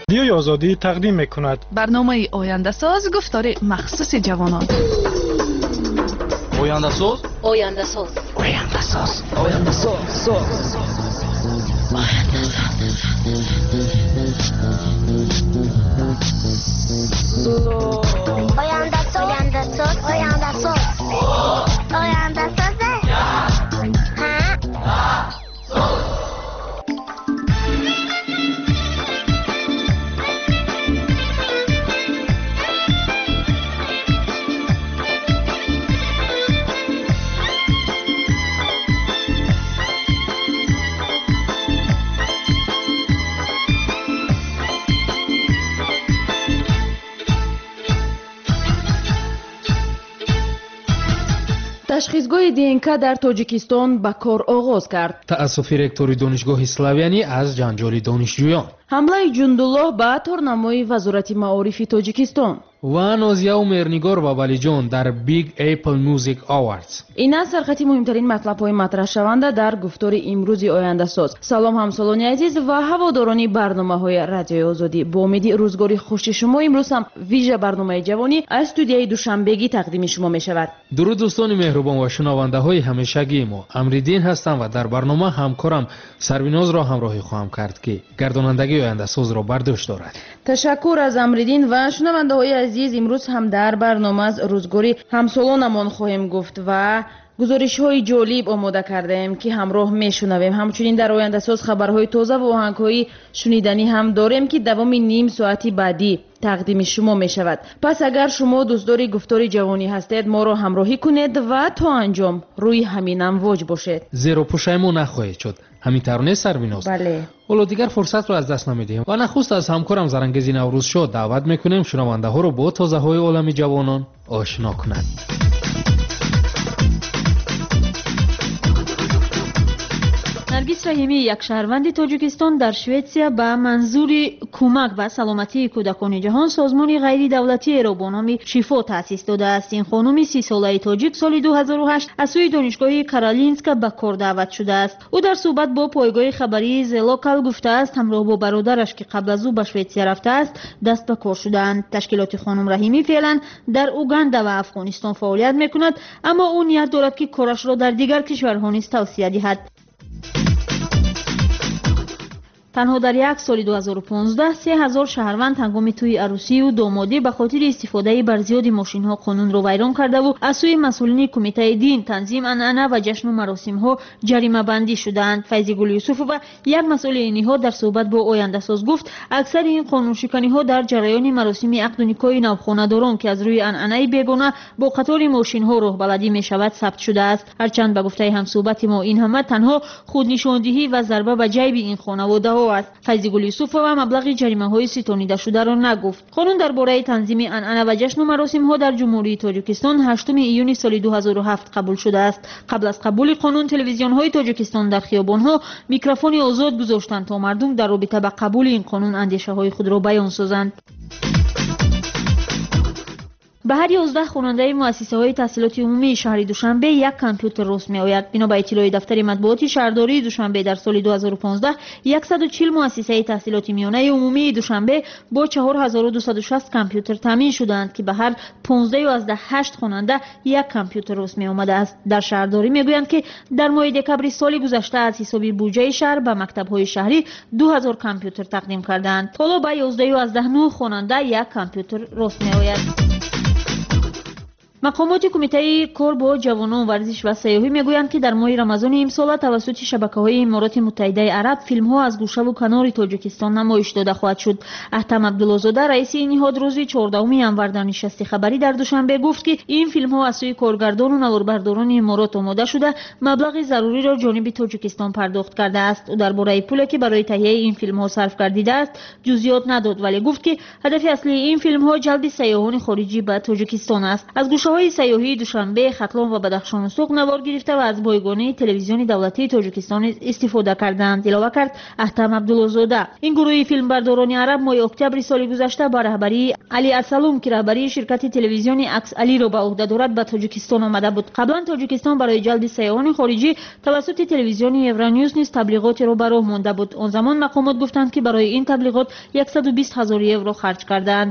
رادیوی آزادی تقدیم می‌کند برنامه آینده ساز گفتار مخصوص جوانان. آینده ساز آینده ساز آینده ساز آینده ساز آینده ساز آینده ساز آینده ساز آینده ساز ташхисгоҳи ДНК дар тоҷикистон ба кор оғоз кард. таъассуфи ректори донишгоҳи славянӣ аз ҷанҷоли донишҷӯён. ҳамлаи ҷундуллоҳ ба торнамои вазорати маорифи тоҷикистон ва нозияу меҳрнигор бабалиҷон дар Big Apple Music Awards. ин аст сархати муҳимтарин матлабҳои матраҳшаванда дар гуфтори имрӯзи ояндасоз. салом ҳамсолони азиз ва ҳаводорони барномаҳои радиои озодӣ. бо умеди рӯзгори хуши шумо имрӯз ҳам вижа барномаи ҷавонӣ аз студияи душанбегӣ тақдими шумо мешавад. дуруд дӯстони меҳрубон ва шунавандаҳои ҳамешагии мо. Амриддин ҳастам ва дар барнома ҳамкорам Сарвинозро ҳамроҳӣ хоҳам кард ки гардонандагии ояндасозро бар дӯш дорад. ташаккур аз Амриддин ва шунавандаҳои азиз. имрӯз ҳам дар барнома аз рӯзгори ҳамсолонамон хоҳем гуфт ва гузоришҳои ҷолиб омода кардаем ки ҳамроҳ мешунавем. ҳамчунин дар ояндасоз хабарҳои тоза ва оҳангҳои шуниданӣ ҳам дорем ки давоми ним соати баъдӣ тақдими шумо мешавад. пас агар шумо дӯстдори гуфтори ҷавонӣ ҳастед, моро ҳамроҳӣ кунед ва то анҷом рӯи ҳамин амвоҷ бошед. зеро пушаймон нахоҳед шуд. ҳамин тавр нест Сарвиноз? бале. ҳоло дигар фурсатро аз даст намедиҳем ва нахуст аз ҳамкорам Зарангези Наврӯзшоҳ даъват мекунем шунавандаҳоро бо тозаҳои олами ҷавонон ошно кунад. наргиз раҳимӣ, як шаҳрванди тоҷикистон, дар Шветсия ба манзури кӯмак ба саломатии кӯдакони ҷаҳон созмони ғайридавлатиеро бо номи Шифо таъсис додааст. ин хонуми 30 солаи тоҷик соли 2008 аз сӯи донишгоҳи Каролинска ба кор даъват шудааст. ӯ дар суҳбат бо пойгоҳи хабарии The Local гуфтааст ҳамроҳ бо бародараш ки қабл аз ӯ ба Шветсия рафтааст даст ба кор шудаанд. ташкилоти хонум Раҳимӣ феълан дар Уганда ва Афғонистон фаъолият мекунад, аммо ӯ ният дорад ки корашро дар дигар кишварҳо низ тавсия диҳад. танҳо дар як соли 2015 3000 шаҳрванд ҳангоми тӯи арӯсию домодӣ ба хотири истифодаи барзиёди мошинҳо қонунро вайрон кардаву аз сӯи масъулини кумитаи дин, танзим, анъана ва ҷашну маросимҳо ҷаримабандӣ шудаанд. Файзигул Юсуфова, як масъули ин ниҳод, дар суҳбат бо Ояндасоз гуфт, аксари ин қонуншиканиҳо дар ҷараёни маросими ақду никоҳи навхонадорон ки аз рӯи анъанаи бегона бо қатори мошинҳо роҳбаладӣ мешавад сабт шудааст. ҳарчанд ба гуфтаи ҳамсуҳбати мо ин ҳама танҳо худнишондиҳӣ ва зарба ба ҷайби ин хонаводаҳо است. فیضگل یوسفова مبلغ جریمه‌های ستانیده شده را نگفت. قانون درباره تنظیم انعنه و جشن و مراسم‌ها در جمهوری تاجیکستان 8 ایون سال 2007 قبول شده است. قبل از قبول قانون تلویزیون‌های تاجیکستان در خیابان‌ها میکروفون آزاد گذاشتند تا مردم در رابطه با قبول این قانون اندیشه‌های خود را بیان سازند. به هر 11 خواننده مؤسسه‌های تحصیلات عمومی شهر دوشنبه یک کامپیوتر رسم می‌آید. بنا به اطلاع دفتر مطبوعاتی شهرداری دوشنبه در سال 2015 140 مؤسسه تحصیلات میانه عمومی دوشنبه با 4260 کامپیوتر تامین شدند که به هر 15 از 8 خواننده یک کامپیوتر رسمی آمده است. در شهرداری میگویند که در ماه دکبر سال گذشته از حساب بودجه شهر به مکتب‌های شهری 2000 کامپیوتر تقدیم کردند. حالا به 11 از 9 خواننده یک کامپیوتر رسمی آید. مقامات کمیته کار با جوانان ورزش و سیاحی میگویند که در ماه رمضان امسال توسط شبکه‌های امارات متحده عرب فیلم‌ها از گوشه و کنار تاجیکستان نمایش داده خواهد شد. احتم عبدالله‌زاده رئیس این نهاد روز 14 ینور در نشست خبری در دوشنبه گفت که این فیلم‌ها از سوی کارگردان و نواربرداران امارات آماده شده مبلغ ضروری را جانب تاجیکستان پرداخت کرده است. او درباره پولی که برای تهیه این فیلم‌ها صرف گردیده است جزئیات نداد، ولی گفت که هدف اصلی این فیلم‌ها جلب سیاحان خارجی به تاجیکستان است. از گوشه‌های سفرهای سیاحی دوشنبه، ختلان و بدخشان و سوق نوار گرفته و از بایگانی تلویزیون دولتی تاجیکستان استفاده کردند. اضافه کرد احتم عبدالله‌زاده. این گروه فیلمبرداران عرب ماه اکتبر سال گذشته با رهبری علی ارسلوم که رهبری شرکت تلویزیونی عکس علی را به عهده دارد به تاجیکستان آمده بود. قبلا تاجیکستان برای جلب سیاحان خارجی توسط تلویزیون اورانیوس نیز تبلیغاتی را به راه مانده بود. آن زمان مقامات گفتند که برای این تبلیغات 120,000 یورو خرج کردند.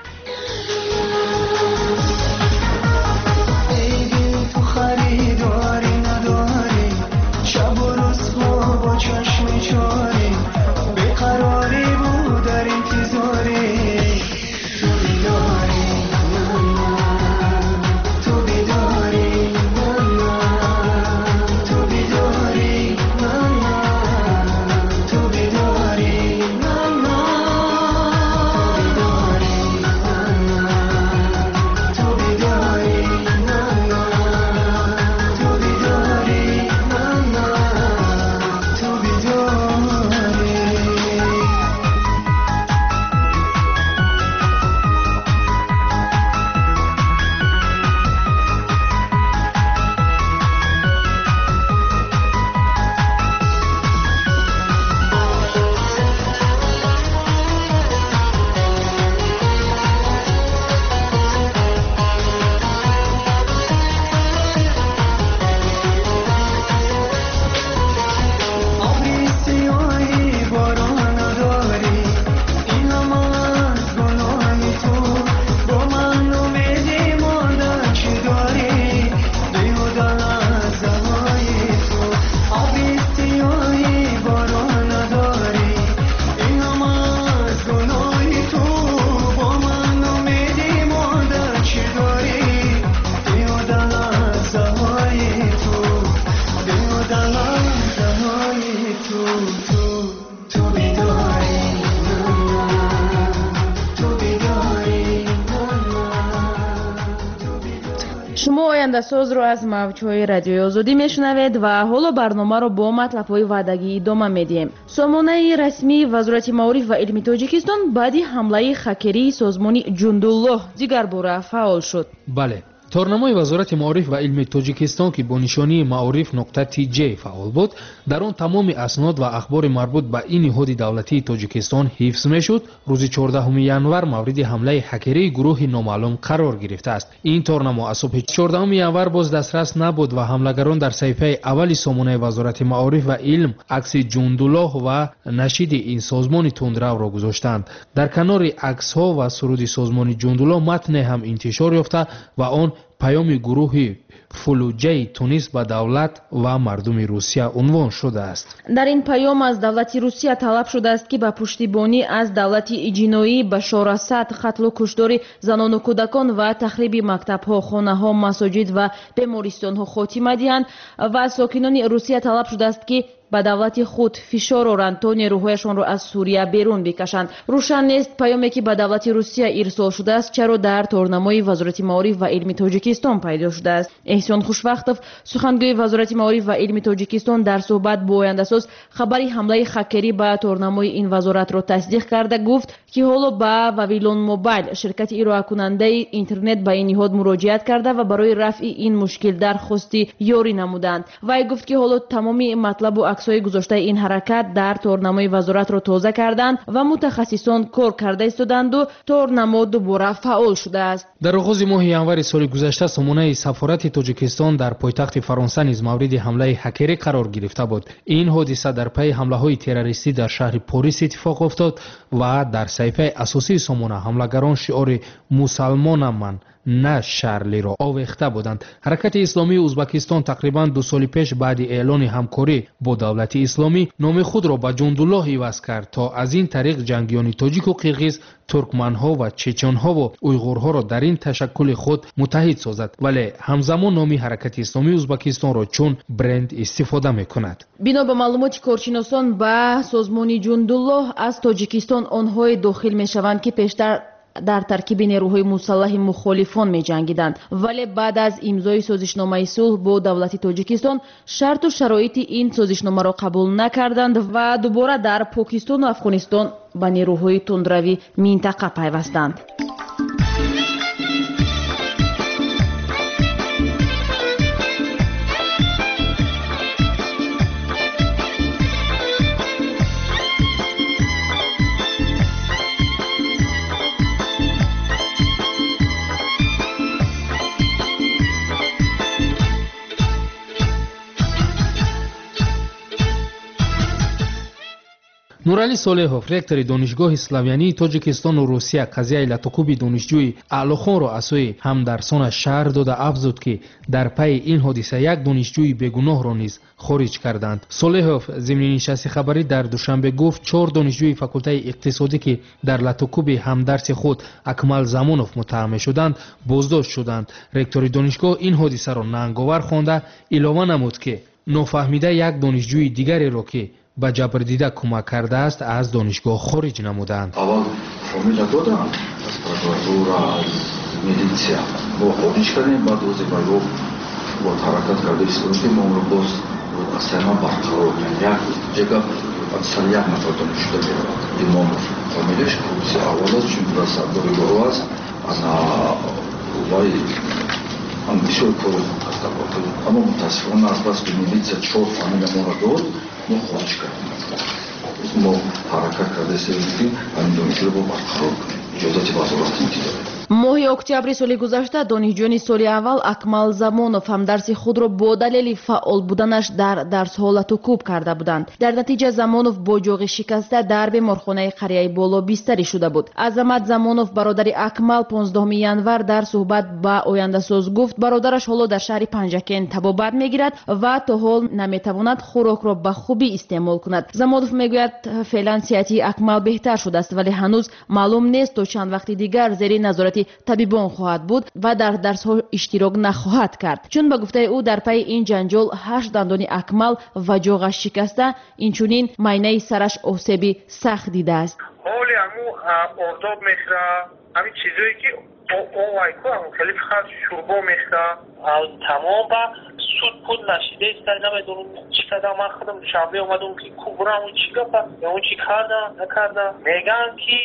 شما آینده ساز رو از موج‌های رادیوی آزادی میشنوید و حالا برنامه رو با مطلب‌های وعدگی ادامه میدیم. سامانه رسمی وزارت معارف و علم تاجیکستان بعدی حمله خکری سازمان جندالله دیگر باره فعال شد. بله، تورنمای وزارت معارف و علم تاجیکستان که با نشانی معارف.tj فعال بود، در آن تمام اسناد و اخبار مربوط به این نهاد دولتی تاجیکستان حفظ میشد. روز 14 ینور مورد حمله هکری گروه نامعلوم قرار گرفته است. این تورنما از صبح 14 ینور باز دسترس نبود و حملگران در صفحه اول سامانه وزارت معارف و علم عکس جندالله و نشید این سازمان تندرو را گذاشتند. در کنار عکس‌ها و سرود سازمان جندالله متن هم انتشار یافته و آن پیام گروه فلوجه تونس به دولت و مردم روسیه عنوان شده است. در این پیام از دولت روسیه طلب شده است که به پشتیبانی از دولت جنایی به شراست، قتل و کشتار زنان و کودکان و تخریب مکتب‌ها، خانه‌ها، مساجد و بیمارستان‌ها خاتمه دهند و از ساکنان روسیه طلب شده است که به دولت خود فشار آورند تا نیروهایشان را از سوریه بیرون بکشند. روشن نیست پیامی که به دولت روسیه ارسال شده است چرا در تورنمای وزارت معارف و علم تاجیکستان پیدا شده است. احسان خوشوقتов سخنگوی وزارت معارف و علم تاجیکستان در صحبت با آینده ساز خبری حمله خکری به تورنمای این وزارت را تصدیق کرده گفت که حالا به واویلون موبایل شرکت ارائه کننده اینترنت به این نهاد مراجعت کرده و برای رفع این مشکل درخواستی یاری نمودند. وی گفت که حالا تمامی مطلب و عکس‌های گذاشته این حرکت در تورنمای وزارت را تازه کردند و متخصصان کار کرده ایستادند و تورنما دوباره فعال شده است. در آغاز ماه ینور سال گذشته سامانه سفارت تاجیکستان در پایتخت فرانسه نیز مورد حمله هکری قرار گرفته بود. این حادثه در پی حمله‌های تروریستی در شهر پاریس اتفاق افتاد و در صفحه اساسی سامانه حملگران شعار مسلمانم من نه شارلی را آویخته بودند. حرکت اسلامی ازبکستان تقریباً 2 سال پیش بعد اعلان همکاری با دولت اسلامی نام خود را به جندالله عوض کرد تا از این طریق جنگیان تاجیک و قرغیز، ترکمن‌ها و چچن‌ها و اویغورها را در این تشکل خود متحد سازد، ولی همزمان نام حرکت اسلامی ازبکستان را چون برند استفاده می‌کند. بنا به معلومات کارشناسان به سازمان جندالله از تاجیکستان آنهای داخل می‌شوند که پیشتر در ترکیب نیروهای مسلح مخالفان می جنگیدند، ولی بعد از امضای سازشنامه صلح با دولت تاجیکستان شرط و شرایط این سازشنامه را قبول نکردند و دوباره در پاکستان و افغانستان به نیروهای تندروی منطقه پیوستند. нуралӣ солеҳов, ректори донишгоҳи славянии тоҷикистону русия қазияи латукуби донишҷӯи аълохонро аз сӯи ҳамдарсонаш шаҳр дода афзуд ки дар пайи ин ҳодиса як донишҷӯи бегуноҳро низ хориҷ карданд. солеҳов зимни нишасти хабарӣ дар душанбе гуфт 4 донишҷӯи факултаи иқтисодӣ ки дар латукуби ҳамдарси худ Акмал Замонов муттаҳам мешуданд боздошт шуданд. ректори донишгоҳ ин ҳодисаро нанговар хонда илова намуд ки нофаҳмида як донишҷӯи дигареро ки ба ҷабрдида кӯмак кардааст аз донишгоҳ хориҷ намуданд. аввал фомила доданд аз прокуратура, аз милитсия. мо хориҷ кардем, баъд рӯзи байром бо ҳаракат карда истодем, онро боз аз сайма барқарор кардем. як ҷага аксар як нафар донишҷӯ меравад. Имомов фомилияш курси аввал аст, чун дар сардори гурӯҳ аст. ана вай бисёр кор карда буд. аммо мутаассифона азбаски милитсия 4 фамилияро дод, мо хориҷ кардем. мо ҳаракат карда истодем, ҳамин донишҷӯро бо барқарор кунем. иҷозати вазорати интизоми. моҳи октябри соли гузашта донишҷӯёни соли аввал Акмал Замонов ҳамдарси худро бо далели фаъол буданаш дар дарсҳо латукуб карда буданд. дар натиҷа Замонов бо ҷоғи шикаста дар беморхонаи қарияи боло бистарӣ шуда буд. Азамат Замонов бародари Акмал 15 январ дар суҳбат ба Ояндасоз гуфт бародараш ҳоло дар шаҳри Панҷакен табобат мегирад ва то ҳол наметавонад хӯрокро ба хубӣ истеъмол кунад. Замонов мегӯяд феълан сиҳати Акмал беҳтар шудааст, вале ҳанӯз маълум нест то чанд вақти дигар зери назорати табибон хоҳад буд ва дар дарсҳо иштирок нахоҳад кард. чун ба гуфтаи ӯ дар пайи ин ҷанҷол 8 дандони Акмал ва ҷоғаш шикаста, инчунин майнаи сараш осеби сахт дидааст. ҳоли аму ордоб мехӯра, ҳамин чизое ки овайку аму хеле фиқат шурбо мехӯра, тамом ба суд пул нашидеста, намедонам чӣ кардам. ман худам шабе омадам ки ку бурам чӣ гапа, он чӣ карда накарда. мегӯянд ки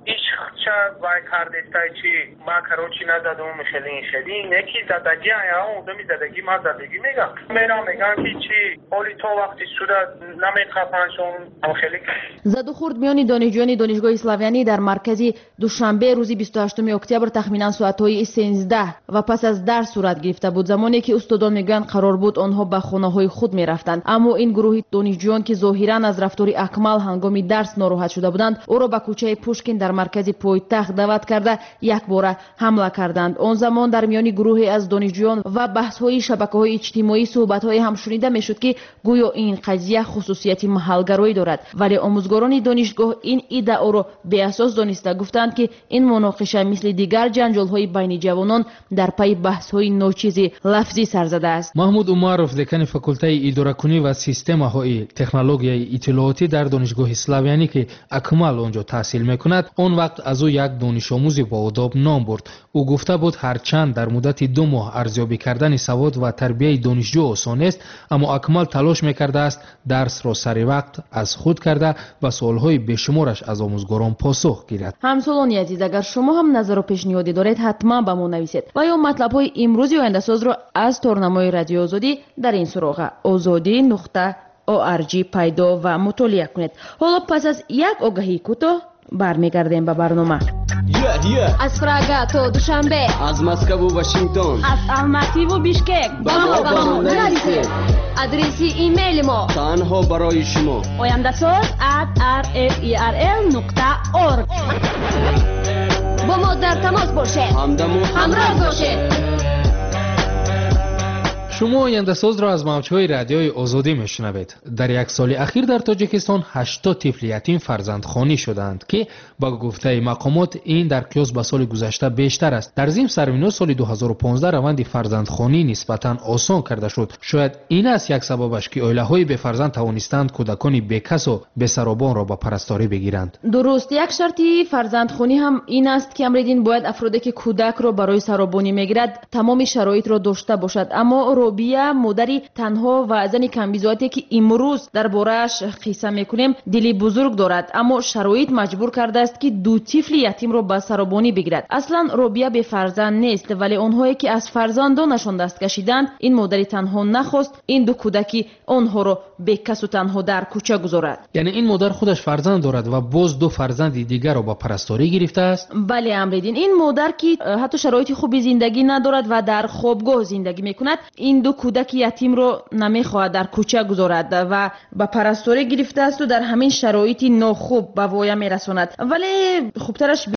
ишқча вай кардестай чи ма карочи назадам хелин не ки задагӣ аяон одами задагӣ ма задагӣ мегам мерам мегам ки чи ҳоли то вақти суда намеқапаншон хеле заду хурд миёни донишҷӯёни донишгоҳи славянӣ дар маркази душанбе рӯзи 28 октябр тахминан соатҳои 13 ва пас аз дарс сурат гирифта буд. замоне ки устодон мегӯянд қарор буд онҳо ба хонаҳои худ мерафтанд, аммо ин гурӯҳи донишҷӯён ки зоҳиран аз рафтори Акмал ҳангоми дарс нороҳат шуда буданд, ӯро ба кӯчаи Пушкин дар маркази пойтахт даъват карда якбора ҳамла карданд. он замон дар миёни гурӯҳе аз донишҷӯён ва баҳсҳои шабакаҳои иҷтимоӣ суҳбатҳое ҳам шунида мешуд ки гӯё ин қазия хусусияти маҳалгароӣ дорад, вале омӯзгорони донишгоҳ ин иддаоро беасос дониста гуфтанд ки ин муноқиша мисли дигар ҷанҷолҳои байни ҷавонон дар пайи баҳсҳои ночизи лафзӣ сар задааст. маҳмуд умаров, декани факултаи идоракунӣ ва системаҳои технологияи иттилоотӣ дар донишгоҳи славянӣ ки Акмал онҷо таҳсил мекунад, он вақт аз ӯ як донишомӯзи боодоб ном бурд. ӯ гуфта буд ҳарчанд дар муддати 2 моҳ арзёбӣ кардани савод ва тарбияи донишҷӯ осон нест, аммо Акмал талош мекардааст дарсро сари вақт аз худ карда ба суолҳои бешумораш аз омӯзгорон посух гирад. ҳамсолони азиз, агар шумо ҳам назару пешниҳодӣ доред, ҳатман ба мо нависед ва ё матлабҳои имрӯзи Ояндасозро аз торнамои радиои Озодӣ дар ин суроға ozodi.org пайдо ва мутолиа кунед. ҳоло пас аз як огаҳии кӯтоҳ бармегардем ба барнома. аз Прага то Душанбе, аз Москву Вашингтон, аз Алмативу Бишкек ба мо нависед. адреси имейли мо танҳо барои шумо oyandasoz@rferl.org. бо мо дар тамос бошед, ҳамроҳ бошед. шумо Ояндасозро аз мавҷҳои радиои Озодӣ мешунавед. дар як соли ахир дар Тоҷикистон 80 тифли ятим фарзандхонӣ шуданд ки ба гуфтаи мақомот ин дар қиёс ба соли гузашта бештар аст. дар зим сарвино соли 2015 раванди фарзандхонӣ нисбатан осон карда шуд. шояд ин аст як сабабаш ки оилаҳои бефарзанд тавонистанд кӯдакони бекасу бесаробонро ба парасторӣ бигиранд. дуруст, як шарти фарзандхонӣ ҳам ин аст ки амридин бояд афроде ки кӯдакро барои саробонӣ мегирад тамоми шароитро дошта бошад. аммо робия модари танҳо ва зани камбизоате ки имрӯз дар борааш қисса мекунем дили бузург дорад, аммо шароит маҷбур кардааст ки 2 тифли ятимро ба саробонӣ бигирад. аслан робия бефарзанд нест, вале онҳое ки аз фарзандонашон даст кашиданд, ин модари танҳо нахост ин 2 кӯдаки онҳоро бекасу танҳо дар кӯча гузорад. яъне ин модар худаш фарзанд дорад ва боз 2 фарзанди дигарро ба парасторӣ гирифтааст? бале амридин, ин модар ки ҳатто шароити хуби зиндагӣ надорад ва дар хобгоҳ зиндагӣ мекунад, ин این دو کودک یتیم رو نمیخواهد در کوچه گذارد و به پرستاری گرفته است و در همین شرایط ناخوب به وایا میرساند. ولی خوبترش